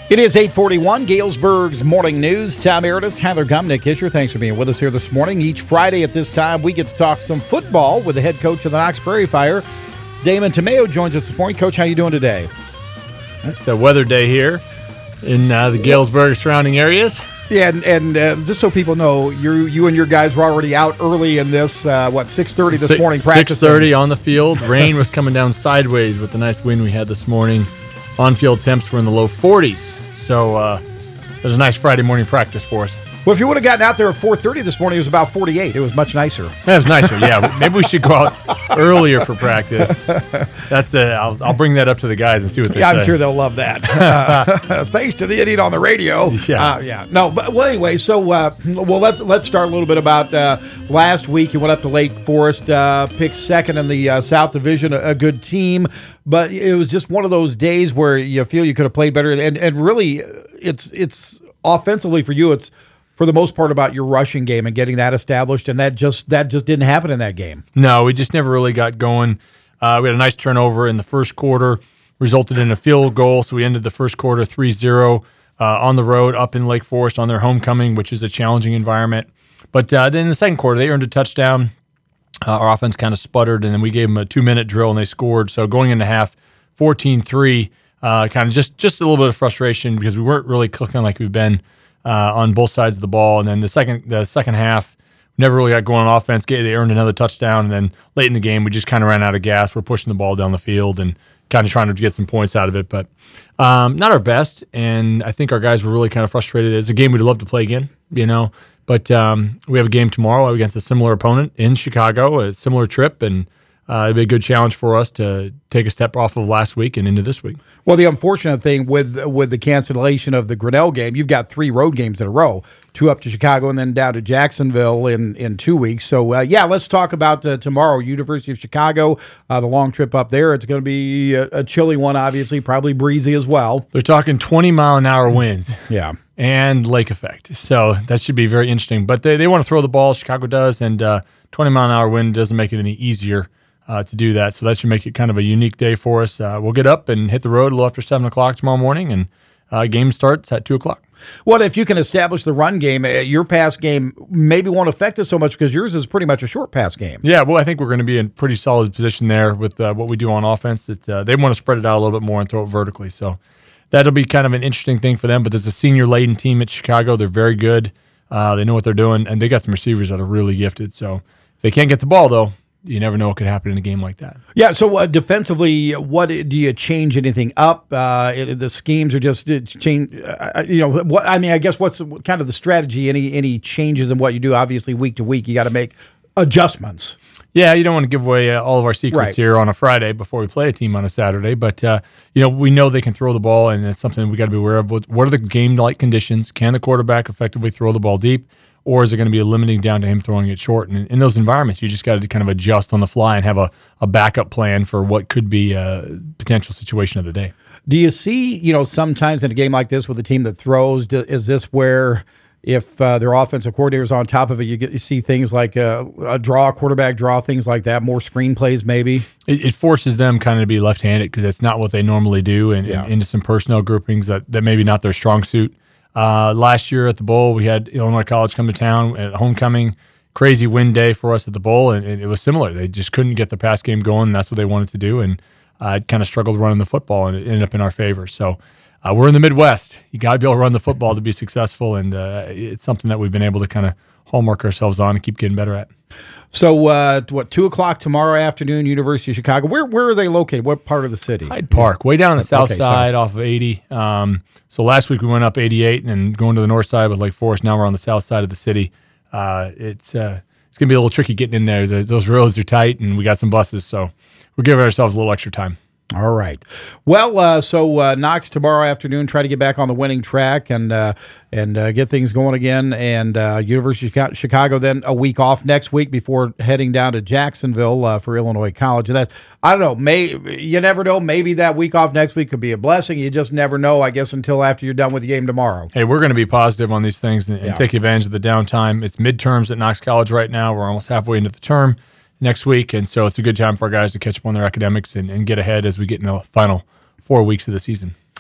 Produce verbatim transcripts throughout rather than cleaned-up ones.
It is eight forty-one, Galesburg's Morning News. Tom Meredith, Tyler Gumnick is your thanks for being with us here this morning. Each Friday at this time, we get to talk some football with the head coach of the Knox Prairie Fire. Damon Tomeo joins us this morning. Coach, how you doing today? It's a weather day here in uh, the Galesburg surrounding areas. Yeah, and, and uh, just so people know, you you and your guys were already out early in this, uh, what, six thirty this Six, morning practicing? six thirty on the field. Rain was coming down sideways with the nice wind we had this morning. On-field temps were in the low forties. So uh, it was a nice Friday morning practice for us. Well, if you would have gotten out there at four thirty this morning, it was about forty-eight. It was much nicer. That was nicer, yeah. Maybe we should go out earlier for practice. That's the. I'll, I'll bring that up to the guys and see what they yeah, say. I'm sure they'll love that. Uh, thanks to the idiot on the radio. Yeah, uh, yeah. No, but well, anyway. So, uh, well, let's let's start a little bit about uh, last week. You went up to Lake Forest, uh, picked second in the uh, South Division, a, a good team, but it was just one of those days where you feel you could have played better. And and really, it's it's offensively for you. It's for the most part about your rushing game and getting that established, and that just that just didn't happen in that game. No, we just never really got going. Uh, we had a nice turnover in the first quarter, resulted in a field goal, so we ended the first quarter three zero uh, on the road up in Lake Forest on their homecoming, which is a challenging environment. But uh, then in the second quarter, they earned a touchdown. Uh, our offense kind of sputtered, and then we gave them a two-minute drill, and they scored. So going into half, fourteen three, uh, kind of just, just a little bit of frustration because we weren't really clicking like we've been Uh, on both sides of the ball, and then the second the second half never really got going on offense. They earned another touchdown, and then late in the game we just kind of ran out of gas. We're pushing the ball down the field and kind of trying to get some points out of it, but um, not our best. And I think our guys were really kind of frustrated. It's a game we'd love to play again, you know. But um, we have a game tomorrow against a similar opponent in Chicago, a similar trip, and Uh, it'd be a good challenge for us to take a step off of last week and into this week. Well, the unfortunate thing with with the cancellation of the Grinnell game, you've got three road games in a row, two up to Chicago and then down to Jacksonville in, in two weeks. So, uh, yeah, let's talk about uh, tomorrow, University of Chicago, uh, the long trip up there. It's going to be a, a chilly one, obviously, probably breezy as well. They're talking twenty mile an hour winds. Yeah. And lake effect. So that should be very interesting. But they, they want to throw the ball, Chicago does, and uh, twenty mile an hour wind doesn't make it any easier Uh, to do that. So that should make it kind of a unique day for us. Uh, we'll get up and hit the road a little after seven o'clock tomorrow morning, and uh, game starts at two o'clock. Well, if you can establish the run game, uh, your pass game maybe won't affect us so much because yours is pretty much a short pass game. Yeah, well, I think we're going to be in pretty solid position there with uh, what we do on offense. It, uh, they want to spread it out a little bit more and throw it vertically. So that'll be kind of an interesting thing for them. But there's a senior-laden team at Chicago. They're very good. Uh, they know what they're doing, and they got some receivers that are really gifted. So if they can't get the ball, though, you never know what could happen in a game like that. Yeah, so uh, defensively, what do you change anything up? Uh, it, the schemes are just uh, change. Uh, you know, what I mean, I guess what's kind of the strategy? Any any changes in what you do? Obviously, week to week, you got to make adjustments. Yeah, you don't want to give away uh, all of our secrets right. here on a Friday before we play a team on a Saturday. But uh, you know, we know they can throw the ball, and it's something we got to be aware of. What are the game-like conditions? Can the quarterback effectively throw the ball deep? Or is it going to be a limiting down to him throwing it short? And in those environments, you just got to kind of adjust on the fly and have a, a backup plan for what could be a potential situation of the day. Do you see, you know, sometimes in a game like this with a team that throws, do, is this where if uh, their offensive coordinator is on top of it, you, get, you see things like a, a draw, quarterback draw, things like that, more screenplays maybe? It, it forces them kind of to be left-handed because that's not what they normally do, and, yeah. and into some personnel groupings that, that maybe not their strong suit. Uh, last year at the Bowl, we had Illinois College come to town at homecoming. Crazy wind day for us at the Bowl, and, and it was similar. They just couldn't get the pass game going. And that's what they wanted to do, and uh, it kind of struggled running the football, and it ended up in our favor. So uh, we're in the Midwest. You got to be able to run the football to be successful, and uh, it's something that we've been able to kind of hallmark ourselves on and keep getting better at. So, uh, what, two o'clock tomorrow afternoon, University of Chicago. Where where are they located? What part of the city? Hyde Park, way down on the south okay, side sorry. off of eighty. Um, so last week we went up eighty-eight and going to the north side with Lake Forest. Now we're on the south side of the city. Uh, it's uh, it's going to be a little tricky getting in there. The, those roads are tight, and we got some buses, so we're giving ourselves a little extra time. All right. Well, uh, so uh, Knox tomorrow afternoon, try to get back on the winning track and uh, and uh, get things going again. And uh, University of Chicago then a week off next week before heading down to Jacksonville uh, for Illinois College. And that I don't know. May you never know. Maybe that week off next week could be a blessing. You just never know. I guess until after you're done with the game tomorrow. Hey, we're going to be positive on these things and, and yeah. take advantage of the downtime. It's midterms at Knox College right now. We're almost halfway into the term next week, and so it's a good time for our guys to catch up on their academics and, and get ahead as we get in the final four weeks of the season.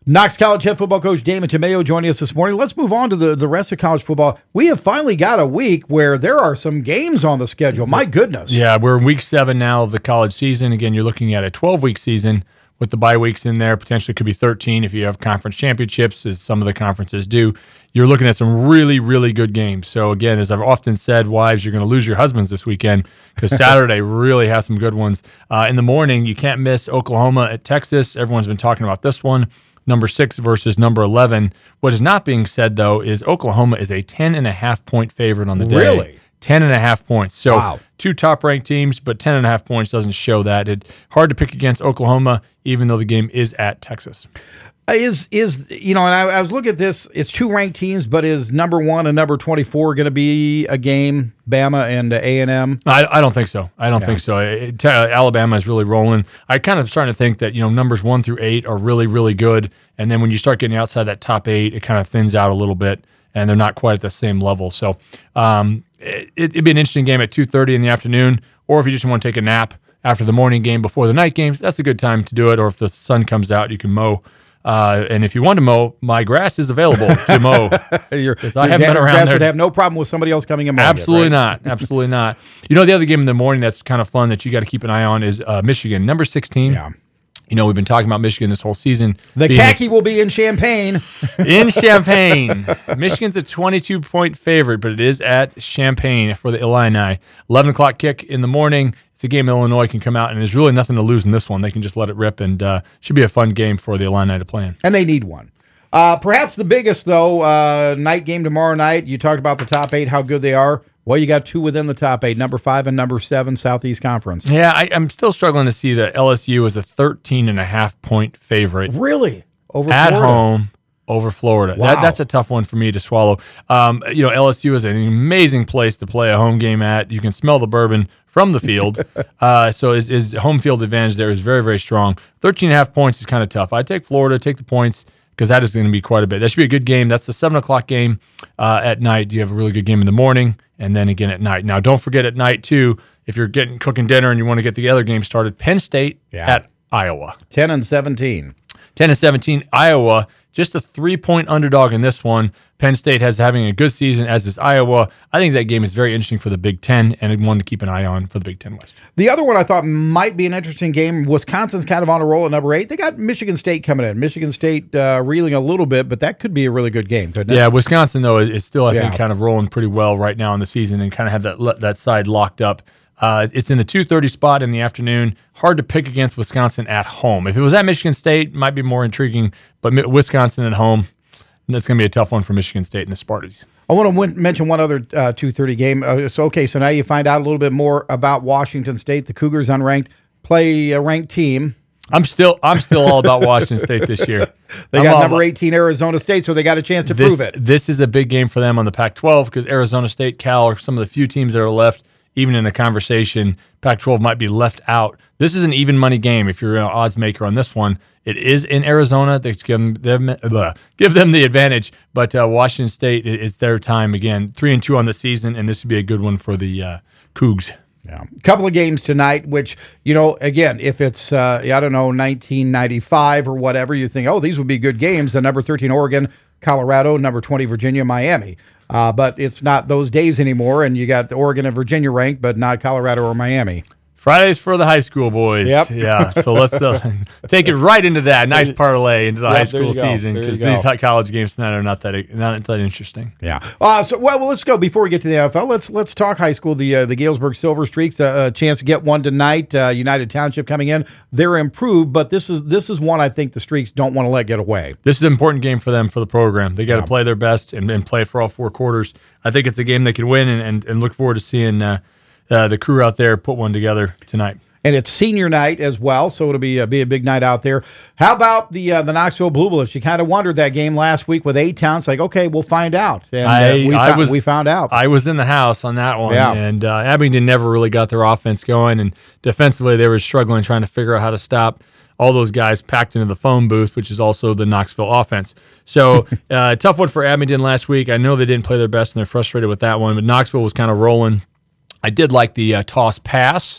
Knox College head football coach Damon Tamayo joining us this morning. Let's move on to the, the rest of college football. We have finally got a week where there are some games on the schedule. My goodness. Yeah, we're in week seven now of the college season. Again, you're looking at a twelve-week season with the bye weeks in there. Potentially could be thirteen if you have conference championships, as some of the conferences do. You're looking at some really, really good games. So, again, as I've often said, wives, you're going to lose your husbands this weekend because Saturday really has some good ones. Uh, in the morning, you can't miss Oklahoma at Texas. Everyone's been talking about this one. Number six versus number eleven. What is not being said, though, is Oklahoma is a ten and a half point favorite on the day. Really? ten and a half points. So wow. Two top-ranked teams, but ten and a half points doesn't show that. It's hard to pick against Oklahoma, even though the game is at Texas. Is, is you know, and I, I was looking at this, it's two ranked teams, but is number one and number twenty-four going to be a game, Bama and A and M? I, I don't think so. I don't yeah. think so. It, uh, Alabama is really rolling. I kind of starting to think that, you know, numbers one through eight are really, really good. And then when you start getting outside that top eight, it kind of thins out a little bit, and they're not quite at the same level. So um, it, it'd be an interesting game at two thirty in the afternoon, or if you just want to take a nap after the morning game before the night games, that's a good time to do it. Or if the sun comes out, you can mow. Uh, and if you want to mow, my grass is available to mow. your, I haven't been around grass there. would have no problem with somebody else coming and mowing Absolutely it, right? not. Absolutely not. You know, the other game in the morning that's kind of fun that you got to keep an eye on is uh, Michigan, number sixteen. Yeah. You know, we've been talking about Michigan this whole season. The khaki will be in Champaign. In Champaign. Michigan's a twenty-two point favorite, but it is at Champaign for the Illini. eleven o'clock kick in the morning. It's a game Illinois can come out, and there's really nothing to lose in this one. They can just let it rip, and uh, should be a fun game for the Illini to play in. And they need one. Uh, perhaps the biggest, though, uh, night game tomorrow night. You talked about the top eight, how good they are. Well, you got two within the top eight, number five and number seven, Southeast Conference. Yeah, I, I'm still struggling to see that L S U is a thirteen and a half point favorite. Really? Over At Florida? home over Florida. Wow. That, that's a tough one for me to swallow. Um, you know, L S U is an amazing place to play a home game at. You can smell the bourbon from the field. uh, so his, his home field advantage there is very, very strong. thirteen and a half points is kind of tough. I'd take Florida, take the points, because that is going to be quite a bit. That should be a good game. That's the seven o'clock game uh, at night. You have a really good game in the morning and then again at night. Now, don't forget at night, too, if you're getting cooking dinner and you want to get the other game started, Penn State Yeah. at Iowa. ten and seventeen. ten and seventeen, Iowa, just a three-point underdog in this one. Penn State has having a good season, as is Iowa. I think that game is very interesting for the Big Ten, and one to keep an eye on for the Big Ten West. The other one I thought might be an interesting game, Wisconsin's kind of on a roll at number eight. They got Michigan State coming in. Michigan State uh, reeling a little bit, but that could be a really good game, couldn't it? Yeah, Wisconsin, though, is still, I Yeah. think, kind of rolling pretty well right now in the season and kind of have that that side locked up. Uh, it's in the two thirty spot in the afternoon. Hard to pick against Wisconsin at home. If it was at Michigan State, it might be more intriguing, but Mi- Wisconsin at home, that's going to be a tough one for Michigan State and the Spartans. I want to win- mention one other uh, two thirty game. Uh, so, okay, so now you find out a little bit more about Washington State. The Cougars, unranked, play a ranked team. I'm still I'm still all about Washington State this year. They I'm got all number about- eighteen Arizona State, so they got a chance to this, prove it. This is a big game for them on the Pac twelve because Arizona State, Cal are some of the few teams that are left. Even in a conversation, Pac twelve might be left out. This is an even money game if you're an odds maker on this one. It is in Arizona. They give them, uh, give them the advantage, but uh, Washington State, it's their time again. Three and two on the season, and this would be a good one for the uh, Cougs. Yeah. A couple of games tonight, which, you know, again, if it's, uh, I don't know, nineteen ninety-five or whatever, you think, oh, these would be good games. The number thirteen, Oregon, Colorado, number twenty, Virginia, Miami. Uh, but it's not those days anymore, and you got Oregon and Virginia ranked, but not Colorado or Miami. Fridays for the high school boys. Yep. Yeah. So let's uh, take it right into that nice parlay into the Yep, high there school you go. season There you because go. these high college games tonight are not that not that interesting. Yeah. Uh, so well, well, let's go before we get to the N F L. Let's let's talk high school. The uh, the Galesburg Silver Streaks, uh, a chance to get one tonight. Uh, United Township coming in. They're improved, but this is this is one I think the Streaks don't want to let get away. This is an important game for them for the program. They got to Yeah. play their best and, and play for all four quarters. I think it's a game they can win and, and, and look forward to seeing uh, uh, the crew out there put one together tonight. And it's senior night as well, so it'll be a, be a big night out there. How about the uh, the Knoxville Blue Bullets? You kind of wondered that game last week with A-Town. It's like, okay, we'll find out. And I, uh, we, I found, was, we found out. I was in the house on that one, Yeah. and uh, Abingdon never really got their offense going, and defensively they were struggling trying to figure out how to stop all those guys packed into the phone booth, which is also the Knoxville offense. So uh, tough one for Abingdon last week. I know they didn't play their best, and they're frustrated with that one, but Knoxville was kind of rolling. I did like the uh, toss pass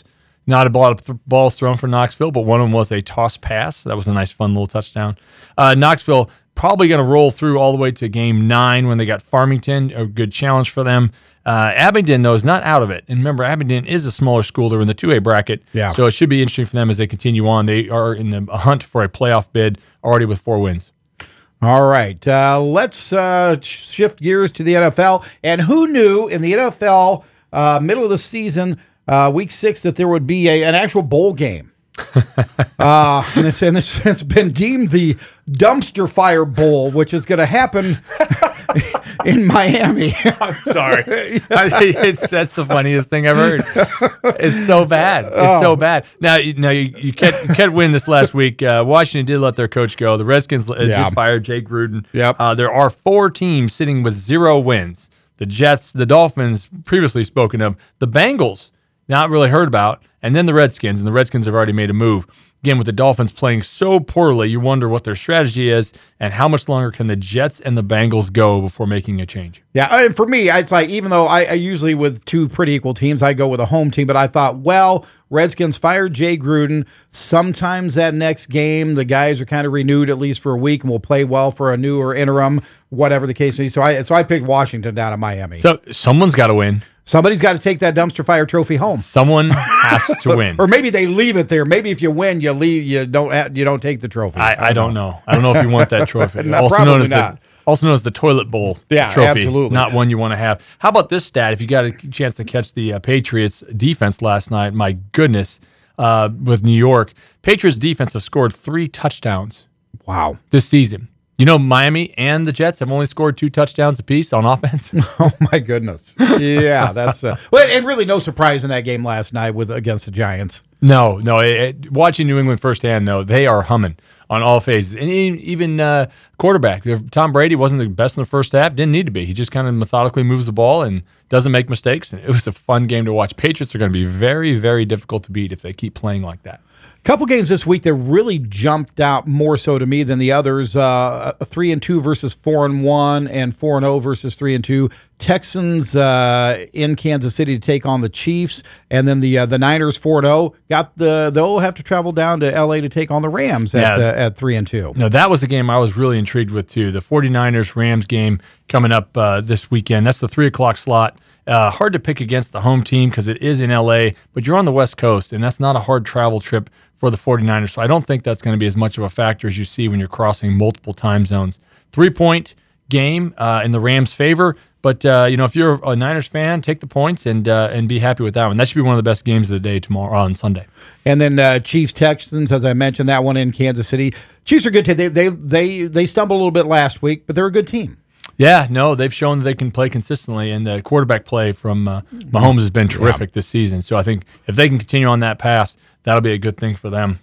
Not a lot of th- balls thrown for Knoxville, but one of them was a toss pass. That was a nice, fun little touchdown. Uh, Knoxville probably going to roll through all the way to game nine when they got Farmington. A good challenge for them. Uh, Abingdon, though, is not out of it. And remember, Abingdon is a smaller school. They're in the two A bracket. Yeah. So it should be interesting for them as they continue on. They are in the hunt for a playoff bid already with four wins. All right. Uh, let's uh, shift gears to the N F L. And who knew in the N F L, uh, middle of the season, uh, week six, that there would be a, an actual bowl game? uh, and, it's, and it's, it's been deemed the Dumpster Fire Bowl, which is going to happen in Miami. I'm sorry. I, it's, that's the funniest thing I've heard. It's so bad. It's oh. so bad. Now, you, now you, you, can't, you can't win this last week. Uh, Washington did let their coach go. The Redskins uh, yeah. did fire Jay Gruden. Yep. Uh, there are four teams sitting with zero wins. The Jets, the Dolphins, previously spoken of, the Bengals, not really heard about, and then the Redskins, and the Redskins have already made a move. Again, with the Dolphins playing so poorly, you wonder what their strategy is and how much longer can the Jets and the Bengals go before making a change. Yeah, and for me, it's like, even though I, I usually with two pretty equal teams, I go with a home team, but I thought, well, Redskins fired Jay Gruden. Sometimes that next game, the guys are kind of renewed at least for a week and will play well for a new or interim, whatever the case may be. So I, so I picked Washington down at Miami. So someone's got to win. Somebody's got to take that dumpster fire trophy home. Someone has to win. Or maybe they leave it there. Maybe if you win, you leave. You don't. You don't take the trophy. I, I, I don't know. know. I don't know if you want that trophy. no, also probably known as not. The, also known as the toilet bowl yeah, trophy. Absolutely. Not one you want to have. How about this stat? If you got a chance to catch the uh, Patriots defense last night, my goodness, uh, with New York, Patriots defense have scored three touchdowns. Wow. This season. You know, Miami and the Jets have only scored two touchdowns apiece on offense. Oh my goodness! Yeah, that's uh, well, and really no surprise in that game last night with against the Giants. No, no. It, it, watching New England firsthand, though, they are humming on all phases, and even uh, quarterback Tom Brady wasn't the best in the first half. Didn't need to be. He just kind of methodically moves the ball and doesn't make mistakes. And it was a fun game to watch. Patriots are going to be very, very difficult to beat if they keep playing like that. Couple games this week that really jumped out more so to me than the others. Uh, three and two versus four and one, and four and zero versus three and two. Texans uh, in Kansas City to take on the Chiefs, and then the uh, the Niners four and zero. Got the they'll have to travel down to L A to take on the Rams at yeah. uh, at three and two. No, that was the game I was really intrigued with too. The 49ers Rams game coming up uh, this weekend. That's the three o'clock slot. Uh, hard to pick against the home team because it is in L A, but you're on the West Coast, and that's not a hard travel trip for the 49ers. So I don't think that's going to be as much of a factor as you see when you're crossing multiple time zones. Three-point game uh, in the Rams' favor, but uh, you know, if you're a Niners fan, take the points and uh, and be happy with that one. That should be one of the best games of the day tomorrow on Sunday. And then uh, Chiefs Texans, as I mentioned, that one in Kansas City. Chiefs are good. They they they they stumbled a little bit last week, but they're a good team. Yeah, no, they've shown that they can play consistently, and the quarterback play from uh, Mahomes has been terrific yeah. this season. So I think if they can continue on that path, that'll be a good thing for them.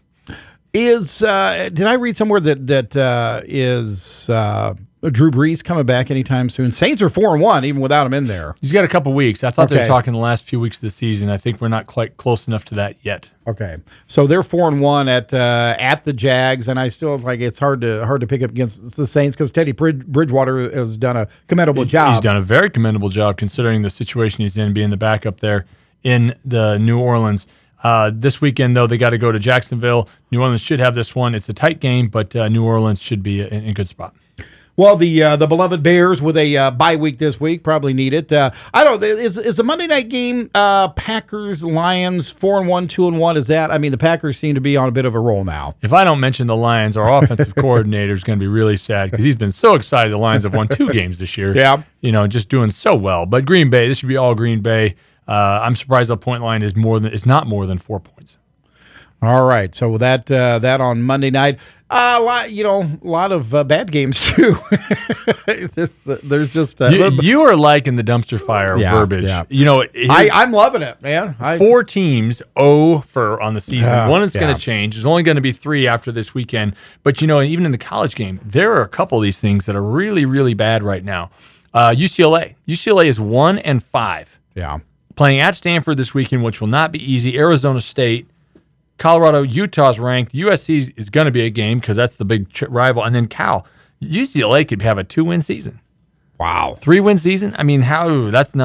Is uh, did I read somewhere that that uh, is uh, Drew Brees coming back anytime soon? Saints are four and one even without him in there. He's got a couple weeks. I thought okay. they were talking the last few weeks of the season. I think we're not quite close enough to that yet. Okay, so they're four and one at uh, at the Jags, and I still like it's hard to hard to pick up against the Saints because Teddy Bridge, Bridgewater has done a commendable he's, job. He's done a very commendable job considering the situation he's in, being the backup there in the New Orleans. Uh, this weekend, though, they got to go to Jacksonville. New Orleans should have this one. It's a tight game, but uh, New Orleans should be in a good spot. Well, the uh, the beloved Bears with a uh, bye week this week probably need it. Uh, I don't. Is is a Monday night game? Uh, Packers Lions four and one, two and one. Is that? I mean, the Packers seem to be on a bit of a roll now. If I don't mention the Lions, our offensive coordinator is going to be really sad because he's been so excited. The Lions have won two games this year. Yeah, you know, just doing so well. But Green Bay, this should be all Green Bay. Uh, I'm surprised the point line is more than it's not more than four points. All right, so that uh, that on Monday night, uh, a lot you know, a lot of uh, bad games too. there's, there's just uh, you, you are liking the dumpster fire yeah, verbiage. Yeah. You know, I, I'm loving it, man. I, four teams oh for on the season. Uh, One is yeah. going to change. There's only going to be three after this weekend. But you know, even in the college game, there are a couple of these things that are really, really bad right now. Uh, U C L A, U C L A is one and five. Yeah. Playing at Stanford this weekend, which will not be easy. Arizona State, Colorado, Utah's ranked. U S C is going to be a game because that's the big ch- rival. And then Cal, U C L A could have a two-win season. Wow. Three-win season? I mean, how? That's not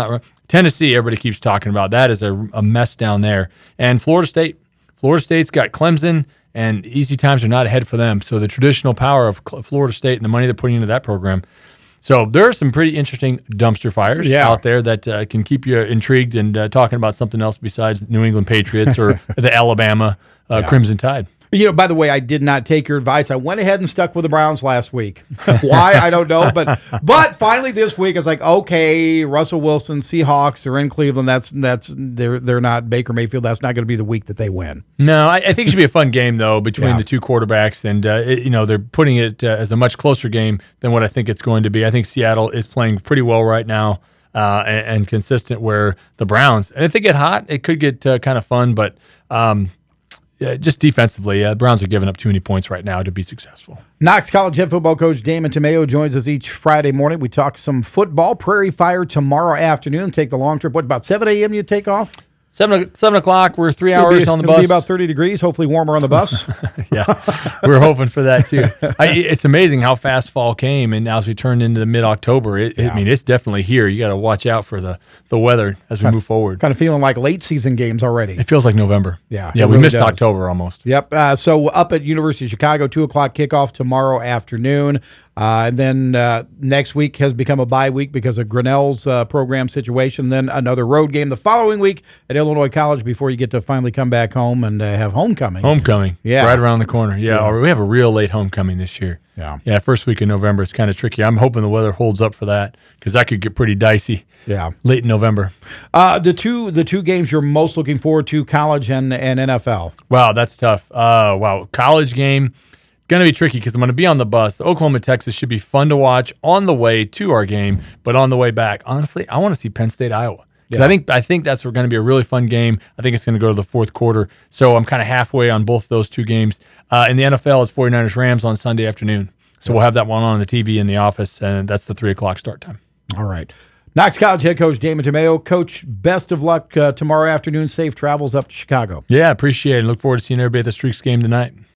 Tennessee, everybody keeps talking about. That is a, a mess down there. And Florida State. Florida State's got Clemson, and easy times are not ahead for them. So the traditional power of Florida State and the money they're putting into that program. So there are some pretty interesting dumpster fires yeah. out there that uh, can keep you intrigued and uh, talking about something else besides New England Patriots or the Alabama uh, yeah. Crimson Tide. You know, by the way, I did not take your advice. I went ahead and stuck with the Browns last week. Why? I don't know. But but finally this week, it's like, okay, Russell Wilson, Seahawks are in Cleveland. That's that's they're they're not Baker Mayfield. That's not going to be the week that they win. No, I, I think it should be a fun game though between yeah. the two quarterbacks, and uh, it, you know they're putting it uh, as a much closer game than what I think it's going to be. I think Seattle is playing pretty well right now. Uh, and, and consistent where the Browns, and if they get hot, it could get uh, kind of fun, but um, Yeah, just defensively, uh, Browns are giving up too many points right now to be successful. Knox College head football coach Damon Tomeo joins us each Friday morning. We talk some football. Prairie Fire tomorrow afternoon. Take the long trip. What, about seven a.m. you take off? Seven, seven o'clock. We're three hours be, on the it'll bus. Be about thirty degrees. Hopefully warmer on the bus. Yeah, we're hoping for that too. I, it's amazing how fast fall came, and now as we turn into the mid-October, it, yeah. I mean, it's definitely here. You got to watch out for the, the weather as we kind move forward. Kind of feeling like late season games already. It feels like November. Yeah, yeah. We really missed does. October almost. Yep. Uh, so up at University of Chicago, two o'clock kickoff tomorrow afternoon. Uh, and then uh, next week has become a bye week because of Grinnell's uh, program situation. Then another road game the following week at Illinois College before you get to finally come back home and uh, have homecoming. Homecoming. Yeah. Right around the corner. Yeah. Yeah. We have a real late homecoming this year. Yeah. Yeah. First week in November is kind of tricky. I'm hoping the weather holds up for that because that could get pretty dicey. Yeah. Late in November. Uh, the two the two games you're most looking forward to, college and, and N F L. Wow, that's tough. Uh, wow. College game. Going to be tricky because I'm going to be on the bus. The Oklahoma, Texas should be fun to watch on the way to our game, but on the way back, honestly, I want to see Penn State, Iowa. Because yeah. I think I think that's going to be a really fun game. I think it's going to go to the fourth quarter. So I'm kind of halfway on both those two games. Uh, in the N F L, it's 49ers Rams on Sunday afternoon. So yeah. we'll have that one on the T V in the office, and that's the three o'clock start time. All right. Knox College head coach Damon Tomeo. Coach, best of luck uh, tomorrow afternoon. Safe travels up to Chicago. Yeah, appreciate it. Look forward to seeing everybody at the Streaks game tonight.